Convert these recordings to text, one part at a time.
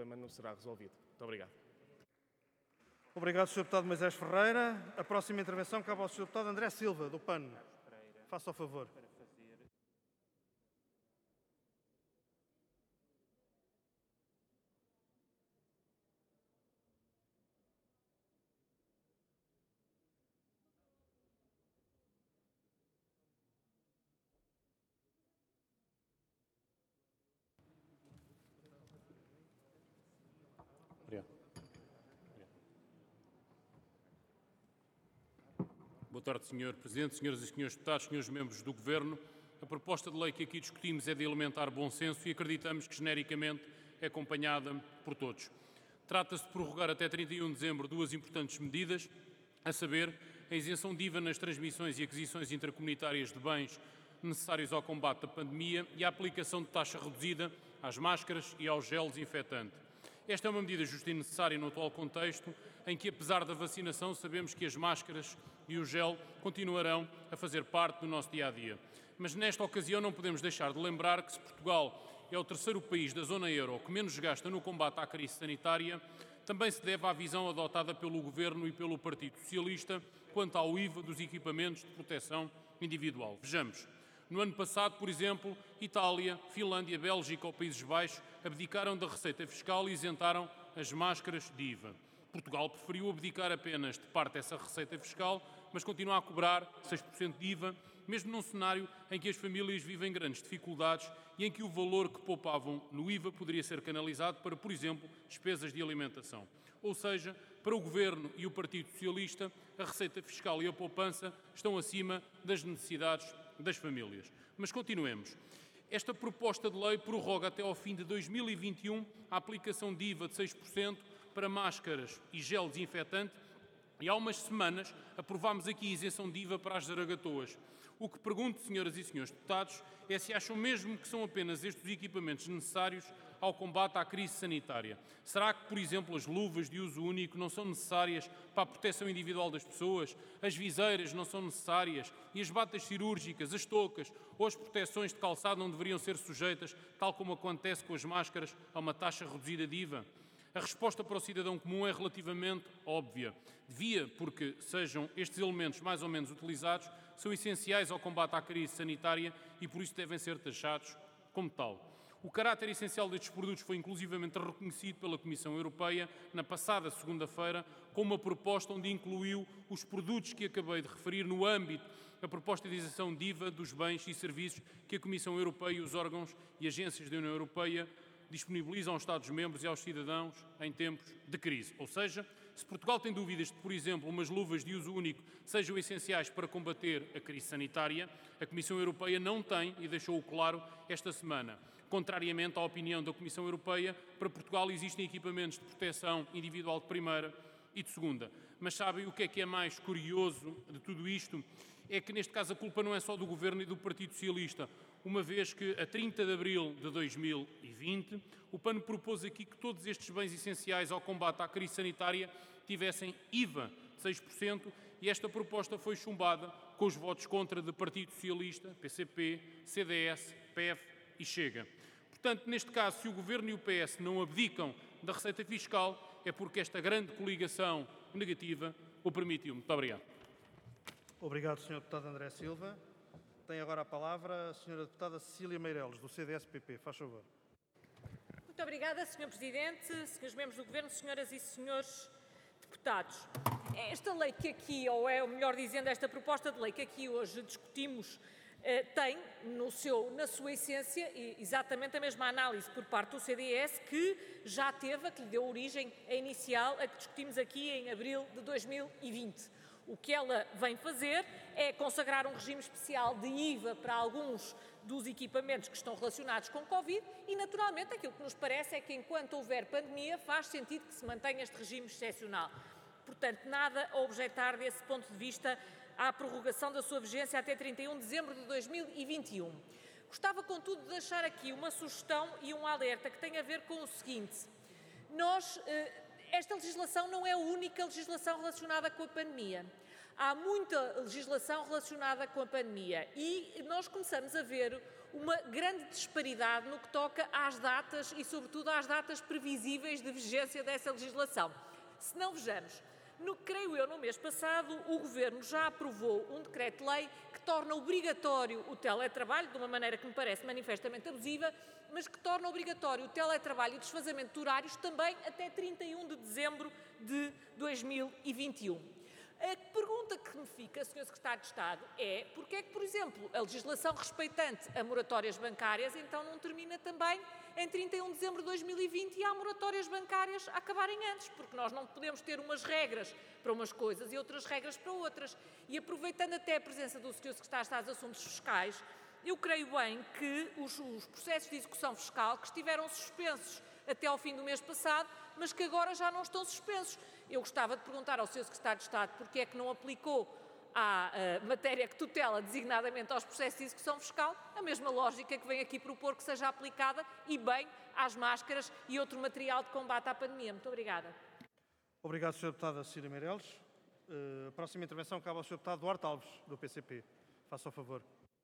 problema não será resolvido. Muito obrigado. Obrigado, Sr. Deputado Moisés Ferreira. A próxima intervenção cabe ao Sr. Deputado André Silva, do PAN. Faça o favor. Obrigado. Boa tarde, Sr. Presidente, Senhoras e Senhores Deputados, Senhores Membros do Governo. A proposta de lei que aqui discutimos é de elementar bom senso e acreditamos que, genericamente, é acompanhada por todos. Trata-se de prorrogar até 31 de dezembro duas importantes medidas, a saber, a isenção de IVA nas transmissões e aquisições intracomunitárias de bens necessários ao combate da pandemia e a aplicação de taxa reduzida às máscaras e ao gel desinfetante. Esta é uma medida justa e necessária no atual contexto, em que, apesar da vacinação, sabemos que as máscaras e o gel continuarão a fazer parte do nosso dia-a-dia. Mas nesta ocasião não podemos deixar de lembrar que, se Portugal é o terceiro país da zona euro que menos gasta no combate à crise sanitária, também se deve à visão adotada pelo Governo e pelo Partido Socialista quanto ao IVA dos equipamentos de proteção individual. Vejamos. No ano passado, por exemplo, Itália, Finlândia, Bélgica ou Países Baixos abdicaram da receita fiscal e isentaram as máscaras de IVA. Portugal preferiu abdicar apenas de parte dessa receita fiscal, mas continua a cobrar 6% de IVA, mesmo num cenário em que as famílias vivem grandes dificuldades e em que o valor que poupavam no IVA poderia ser canalizado para, por exemplo, despesas de alimentação. Ou seja, para o Governo e o Partido Socialista, a receita fiscal e a poupança estão acima das necessidades das famílias. Mas continuemos. Esta proposta de lei prorroga até ao fim de 2021 a aplicação de IVA de 6% para máscaras e gel desinfetante e há umas semanas aprovámos aqui a isenção de IVA para as zaragatoas. O que pergunto, senhoras e senhores deputados, é se acham mesmo que são apenas estes equipamentos necessários ao combate à crise sanitária. Será que, por exemplo, as luvas de uso único não são necessárias para a proteção individual das pessoas? As viseiras não são necessárias? E as batas cirúrgicas, as toucas ou as proteções de calçado não deveriam ser sujeitas, tal como acontece com as máscaras, a uma taxa reduzida de IVA? A resposta para o cidadão comum é relativamente óbvia. Devia, porque sejam estes elementos mais ou menos utilizados, são essenciais ao combate à crise sanitária e por isso devem ser taxados como tal. O caráter essencial destes produtos foi inclusivamente reconhecido pela Comissão Europeia na passada segunda-feira com uma proposta onde incluiu os produtos que acabei de referir no âmbito da proposta de isenção de IVA dos bens e serviços que a Comissão Europeia e os órgãos e agências da União Europeia disponibilizam aos Estados-membros e aos cidadãos em tempos de crise. Ou seja, se Portugal tem dúvidas de que, por exemplo, umas luvas de uso único sejam essenciais para combater a crise sanitária, a Comissão Europeia não tem, e deixou-o claro esta semana. Contrariamente à opinião da Comissão Europeia, para Portugal existem equipamentos de proteção individual de primeira e de segunda. Mas sabem o que é mais curioso de tudo isto? É que, neste caso, a culpa não é só do Governo e do Partido Socialista, uma vez que, a 30 de abril de 2020, o PAN propôs aqui que todos estes bens essenciais ao combate à crise sanitária tivessem IVA de 6% e esta proposta foi chumbada com os votos contra de Partido Socialista, PCP, CDS, PEV e Chega. Portanto, neste caso, se o Governo e o PS não abdicam da receita fiscal, é porque esta grande coligação negativa o permitiu. Muito obrigado. Obrigado, Sr. Deputado André Silva. Tem agora a palavra a Sra. Deputada Cecília Meireles, do CDS-PP. Faz favor. Muito obrigada, Sr. Presidente, Srs. Membros do Governo, Senhoras e Senhores Deputados. Esta lei que aqui, ou é melhor dizendo, esta proposta de lei que aqui hoje discutimos, tem na sua essência exatamente a mesma análise por parte do CDS que já teve, que lhe deu origem a inicial, a que discutimos aqui em abril de 2020. O que ela vem fazer é consagrar um regime especial de IVA para alguns dos equipamentos que estão relacionados com Covid e, naturalmente, aquilo que nos parece é que, enquanto houver pandemia, faz sentido que se mantenha este regime excepcional. Portanto, nada a objetar desse ponto de vista à prorrogação da sua vigência até 31 de dezembro de 2021. Gostava, contudo, de deixar aqui uma sugestão e um alerta que tem a ver com o seguinte. Esta legislação não é a única legislação relacionada com a pandemia. Há muita legislação relacionada com a pandemia e nós começamos a ver uma grande disparidade no que toca às datas e, sobretudo, às datas previsíveis de vigência dessa legislação. Se não vejamos, creio eu, no mês passado, o Governo já aprovou um decreto-lei que torna obrigatório o teletrabalho, de uma maneira que me parece manifestamente abusiva, mas que torna obrigatório o teletrabalho e o desfazamento de horários também até 31 de dezembro de 2021. A pergunta que me fica, Sr. Secretário de Estado, é porque é que, por exemplo, a legislação respeitante a moratórias bancárias então não termina também em 31 de dezembro de 2020 e há moratórias bancárias a acabarem antes, porque nós não podemos ter umas regras para umas coisas e outras regras para outras. E aproveitando até a presença do Sr. Secretário de Estado dos Assuntos Fiscais, eu creio bem que os processos de execução fiscal que estiveram suspensos até ao fim do mês passado, mas que agora já não estão suspensos. Eu gostava de perguntar ao Sr. Secretário de Estado porque é que não aplicou à matéria que tutela designadamente aos processos de execução fiscal a mesma lógica que vem aqui propor que seja aplicada e bem às máscaras e outro material de combate à pandemia. Muito obrigada. Obrigado, Sra. Deputada Cecília Meireles. A próxima intervenção cabe ao Sr. Deputado Duarte Alves, do PCP. Faça o favor.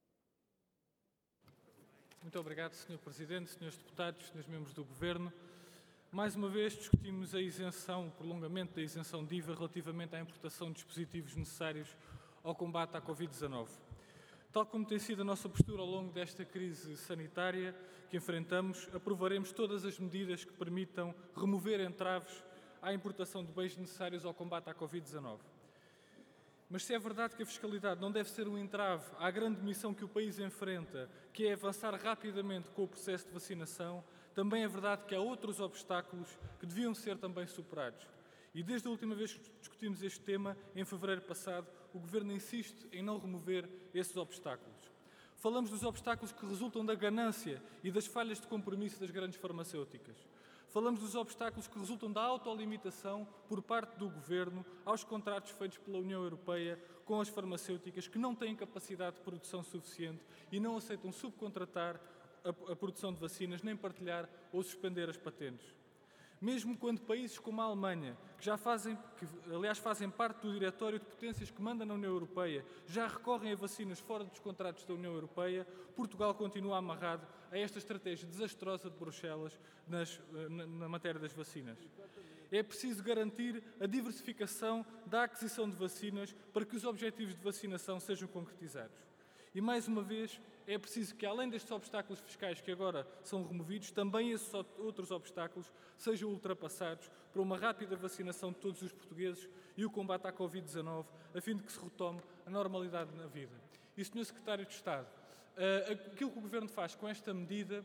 Muito obrigado, Sr. Presidente, Srs. Deputados, Srs. Membros do Governo. Mais uma vez discutimos a isenção, o prolongamento da isenção de IVA relativamente à importação de dispositivos necessários ao combate à Covid-19. Tal como tem sido a nossa postura ao longo desta crise sanitária que enfrentamos, aprovaremos todas as medidas que permitam remover entraves à importação de bens necessários ao combate à Covid-19. Mas se é verdade que a fiscalidade não deve ser um entrave à grande missão que o país enfrenta, que é avançar rapidamente com o processo de vacinação, também é verdade que há outros obstáculos que deviam ser também superados. E desde a última vez que discutimos este tema, em fevereiro passado, o Governo insiste em não remover esses obstáculos. Falamos dos obstáculos que resultam da ganância e das falhas de compromisso das grandes farmacêuticas. Falamos dos obstáculos que resultam da autolimitação por parte do Governo aos contratos feitos pela União Europeia com as farmacêuticas que não têm capacidade de produção suficiente e não aceitam subcontratar a produção de vacinas, nem partilhar ou suspender as patentes. Mesmo quando países como a Alemanha, aliás fazem parte do diretório de potências que manda na União Europeia, já recorrem a vacinas fora dos contratos da União Europeia, Portugal continua amarrado a esta estratégia desastrosa de Bruxelas na matéria das vacinas. É preciso garantir a diversificação da aquisição de vacinas para que os objetivos de vacinação sejam concretizados. E, mais uma vez, é preciso que, além destes obstáculos fiscais que agora são removidos, também esses outros obstáculos sejam ultrapassados para uma rápida vacinação de todos os portugueses e o combate à Covid-19, a fim de que se retome a normalidade na vida. E, Sr. Secretário de Estado, aquilo que o Governo faz com esta medida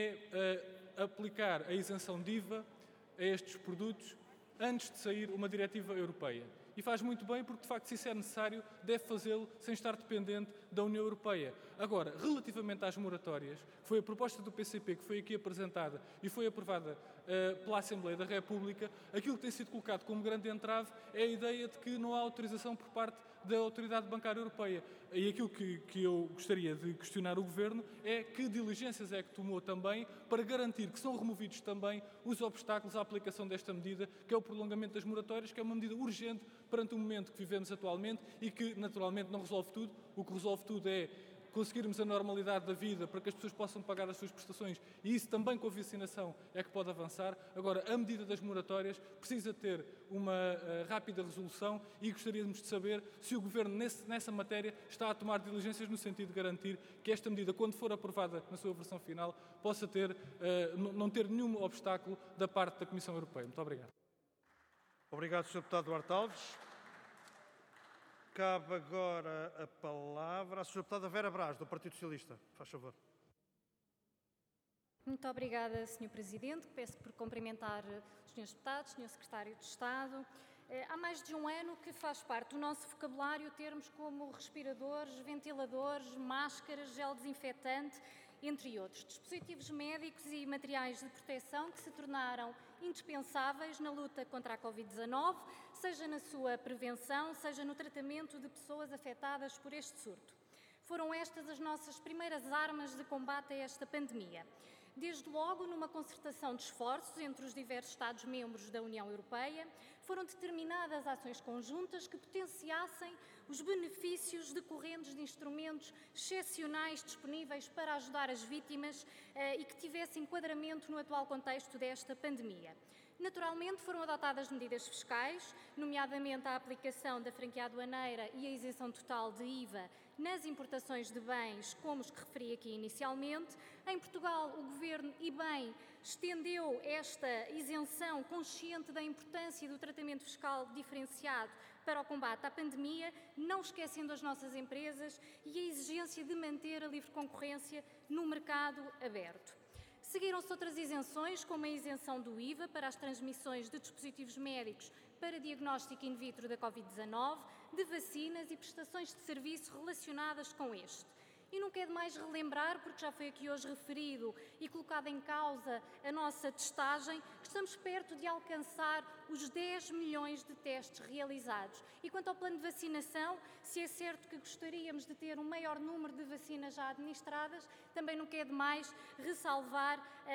é aplicar a isenção de IVA a estes produtos antes de sair uma diretiva europeia. E faz muito bem porque, de facto, se isso é necessário, deve fazê-lo sem estar dependente da União Europeia. Agora, relativamente às moratórias, foi a proposta do PCP que foi aqui apresentada e foi aprovada pela Assembleia da República, aquilo que tem sido colocado como grande entrave é a ideia de que não há autorização por parte da Autoridade Bancária Europeia. E aquilo que eu gostaria de questionar o Governo é que diligências é que tomou também para garantir que são removidos também os obstáculos à aplicação desta medida, que é o prolongamento das moratórias, que é uma medida urgente perante o momento que vivemos atualmente e que, naturalmente, não resolve tudo. O que resolve tudo é conseguirmos a normalidade da vida para que as pessoas possam pagar as suas prestações e isso também com a vacinação é que pode avançar. Agora, a medida das moratórias precisa ter uma rápida resolução e gostaríamos de saber se o Governo, nessa matéria, está a tomar diligências no sentido de garantir que esta medida, quando for aprovada na sua versão final, possa não ter nenhum obstáculo da parte da Comissão Europeia. Muito obrigado. Obrigado, Sr. Deputado Duarte Alves. Cabe agora a palavra à Sra. Deputada Vera Brás, do Partido Socialista. Faz favor. Muito obrigada, Sr. Presidente. Peço por cumprimentar os Srs. Deputados, Sr. Secretário de Estado. Há mais de um ano que faz parte do nosso vocabulário termos como respiradores, ventiladores, máscaras, gel desinfetante, entre outros, dispositivos médicos e materiais de proteção que se tornaram indispensáveis na luta contra a Covid-19, seja na sua prevenção, seja no tratamento de pessoas afetadas por este surto. Foram estas as nossas primeiras armas de combate a esta pandemia. Desde logo, numa concertação de esforços entre os diversos Estados-membros da União Europeia, foram determinadas ações conjuntas que potenciassem os benefícios decorrentes de instrumentos excepcionais disponíveis para ajudar as vítimas e que tivessem enquadramento no atual contexto desta pandemia. Naturalmente, foram adotadas medidas fiscais, nomeadamente a aplicação da franquia aduaneira e a isenção total de IVA nas importações de bens, como os que referi aqui inicialmente. Em Portugal, o Governo, e bem, estendeu esta isenção consciente da importância do tratamento fiscal diferenciado para o combate à pandemia, não esquecendo as nossas empresas e a exigência de manter a livre concorrência no mercado aberto. Seguiram-se outras isenções, como a isenção do IVA para as transmissões de dispositivos médicos para diagnóstico in vitro da Covid-19, de vacinas e prestações de serviço relacionadas com este. E não quero mais relembrar, porque já foi aqui hoje referido e colocado em causa a nossa testagem, que estamos perto de alcançar os 10 milhões de testes realizados. E quanto ao plano de vacinação, se é certo que gostaríamos de ter um maior número de vacinas já administradas, também não quero mais ressalvar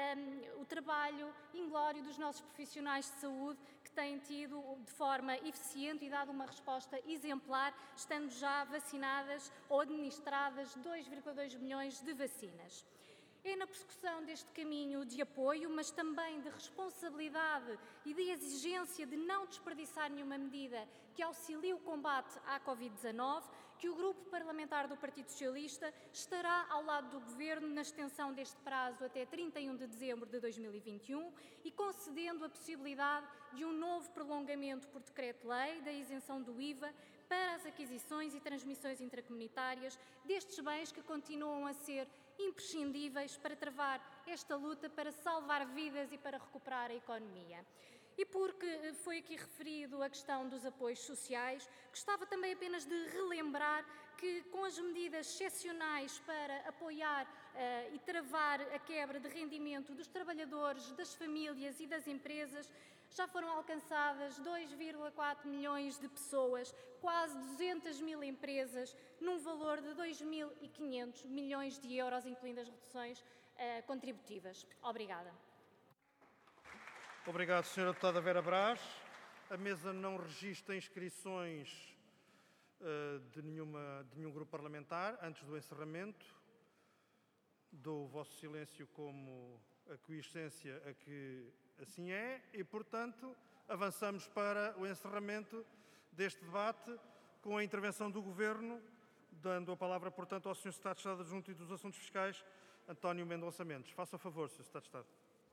o trabalho inglório dos nossos profissionais de saúde, que têm tido de forma eficiente e dado uma resposta exemplar, estando já vacinadas ou administradas 2,2 milhões de vacinas. É na persecução deste caminho de apoio, mas também de responsabilidade e de exigência de não desperdiçar nenhuma medida que auxilie o combate à Covid-19, que o Grupo Parlamentar do Partido Socialista estará ao lado do Governo na extensão deste prazo até 31 de dezembro de 2021 e concedendo a possibilidade de um novo prolongamento por decreto-lei da isenção do IVA para as aquisições e transmissões intracomunitárias destes bens que continuam a ser imprescindíveis para travar esta luta, para salvar vidas e para recuperar a economia. E porque foi aqui referido a questão dos apoios sociais, gostava também apenas de relembrar que, com as medidas excepcionais para apoiar e travar a quebra de rendimento dos trabalhadores, das famílias e das empresas, já foram alcançadas 2,4 milhões de pessoas, quase 200 mil empresas, num valor de 2.500 milhões de euros, incluindo as reduções contributivas. Obrigada. Obrigado, Sra. Deputada Vera Brás. A mesa não registra inscrições de nenhum grupo parlamentar antes do encerramento. Dou o vosso silêncio como aquiescência a que assim é e, portanto, avançamos para o encerramento deste debate com a intervenção do Governo, dando a palavra, portanto, ao Sr. Secretário de Estado Adjunto e dos Assuntos Fiscais, António Mendonça Mendes. Faça favor, Sr. Secretário de Estado.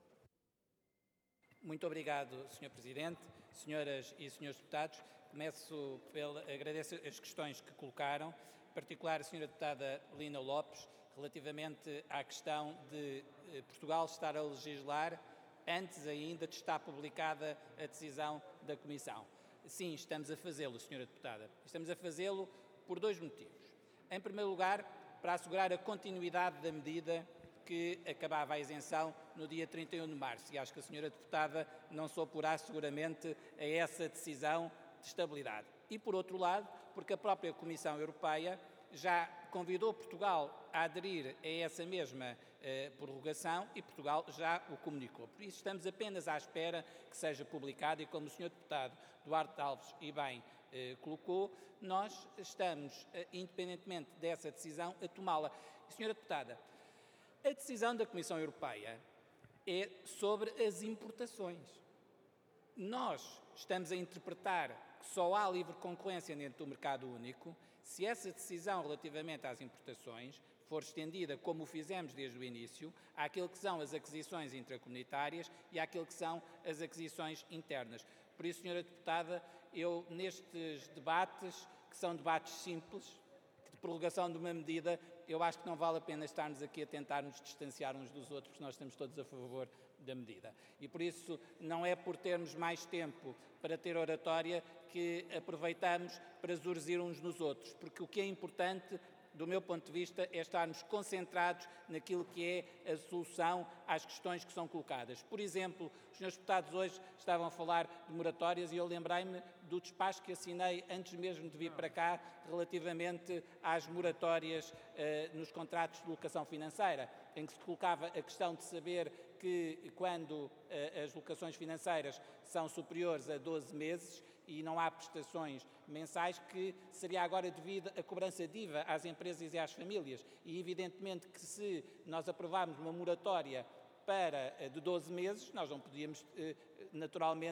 Muito obrigado, Sr. Presidente, senhoras e senhores deputados. Começo agradeço as questões que colocaram, em particular a Sra. Deputada Lina Lopes, relativamente à questão de Portugal estar a legislar antes ainda de estar publicada a decisão da Comissão. Sim, estamos a fazê-lo, Sra. Deputada. Estamos a fazê-lo por dois motivos. Em primeiro lugar, para assegurar a continuidade da medida que acabava a isenção no dia 31 de março. E acho que a Sra. Deputada não se oporá seguramente a essa decisão de estabilidade. E, por outro lado, porque a própria Comissão Europeia já convidou Portugal a aderir a essa mesma prorrogação e Portugal já o comunicou. Por isso estamos apenas à espera que seja publicado e, como o Sr. Deputado Duarte Alves e bem colocou, nós estamos, independentemente dessa decisão, a tomá-la. Sra. Deputada, a decisão da Comissão Europeia é sobre as importações. Nós estamos a interpretar que só há livre concorrência dentro do mercado único se essa decisão relativamente às importações for estendida, como o fizemos desde o início, àquilo que são as aquisições intracomunitárias e àquilo que são as aquisições internas. Por isso, Sra. Deputada, eu nestes debates, que são debates simples, de prorrogação de uma medida, eu acho que não vale a pena estarmos aqui a tentar nos distanciar uns dos outros, porque nós estamos todos a favor da medida. E por isso não é por termos mais tempo para ter oratória que aproveitamos para zurzir uns nos outros, porque o que é importante, do meu ponto de vista, é estarmos concentrados naquilo que é a solução às questões que são colocadas. Por exemplo, os senhores deputados hoje estavam a falar de moratórias e eu lembrei-me do despacho que assinei antes mesmo de vir para cá relativamente às moratórias nos contratos de locação financeira. em que se colocava a questão de saber que quando as locações financeiras são superiores a 12 meses e não há prestações mensais, que seria agora devido a cobrança de IVA às empresas e às famílias. E evidentemente que se nós aprovarmos uma moratória de 12 meses, nós não podíamos naturalmente